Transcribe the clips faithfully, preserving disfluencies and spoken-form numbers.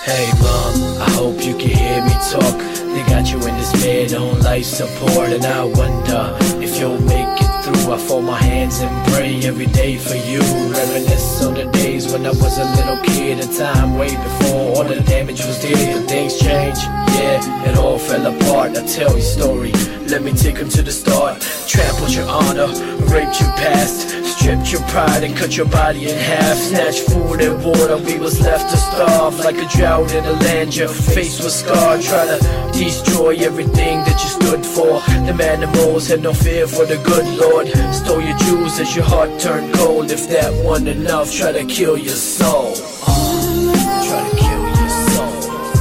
Hey mom, I hope you can hear me talk. They got you in this bed on life support, and I wonder if you'll make it through. I fold my hands and pray every day for you. Reminisce on the days when I was a little kid, a time way before all the damage was there. But things change, yeah, it all fell apart. I tell you story, let me take them to the start. Trampled your honor, raped your past, stripped your pride and cut your body in half. Snatched food and water, we was left to starve. Like a drought in a land, your face was scarred. Try to destroy everything that you stood for. The man the most had no fear for the good Lord. Stole your jewels as your heart turned cold. If that wasn't enough, try to kill your soul. uh, Try to kill your soul.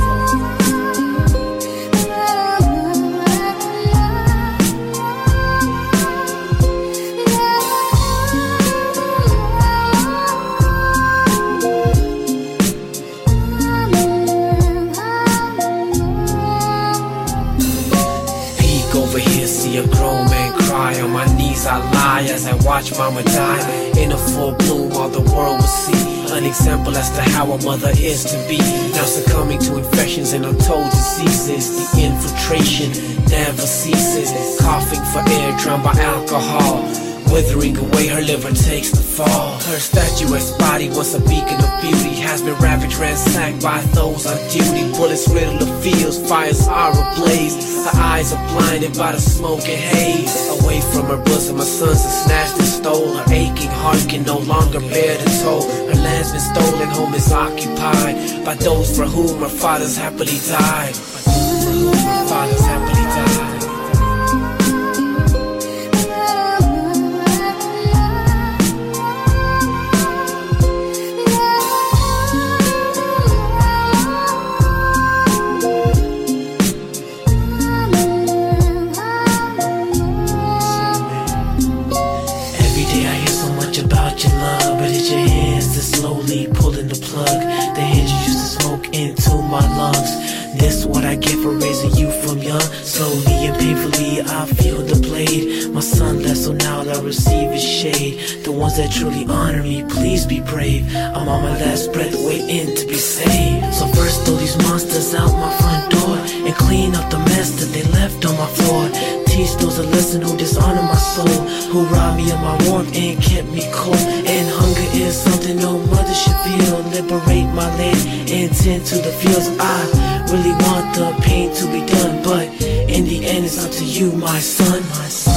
Over here, see a grown man cry. On my knees I lie as I watch mama die. In a full bloom, all the world will see an example as to how a mother is to be. Now succumbing to infections and untold diseases. The infiltration never ceases. Coughing for air, drowned by alcohol. Withering away, her liver takes the fall. Her statuesque body, once a beacon of beauty, has been ravaged, ransacked by those on duty. Bullets riddle the fields, fires are ablaze. Her eyes are blinded by the smoke and haze. Away from her bosom, her sons are snatched and stole. Her aching heart can no longer bear the toll. Her land's been stolen, home is occupied by those for whom her fathers happily died. By those for whom her fathers happily died. About your love, but it's your hands that slowly pulling the plug. The hands you used to smoke into my lungs. This what I get for raising you from young. Slowly and painfully I feel the blade. My son left, so now I receive his shade. The ones that truly honor me, please be brave. I'm on my last breath waiting to be saved. So first throw these monsters out my front door and clean up the mess that they left on my floor. Teach those a lesson who dishonor my soul, who robbed me of my warmth and kept me cold. And hunger is something no mother should feel. Liberate my land and tend to the fields. I really want the pain to be done, but in the end it's up to you, my son, my son.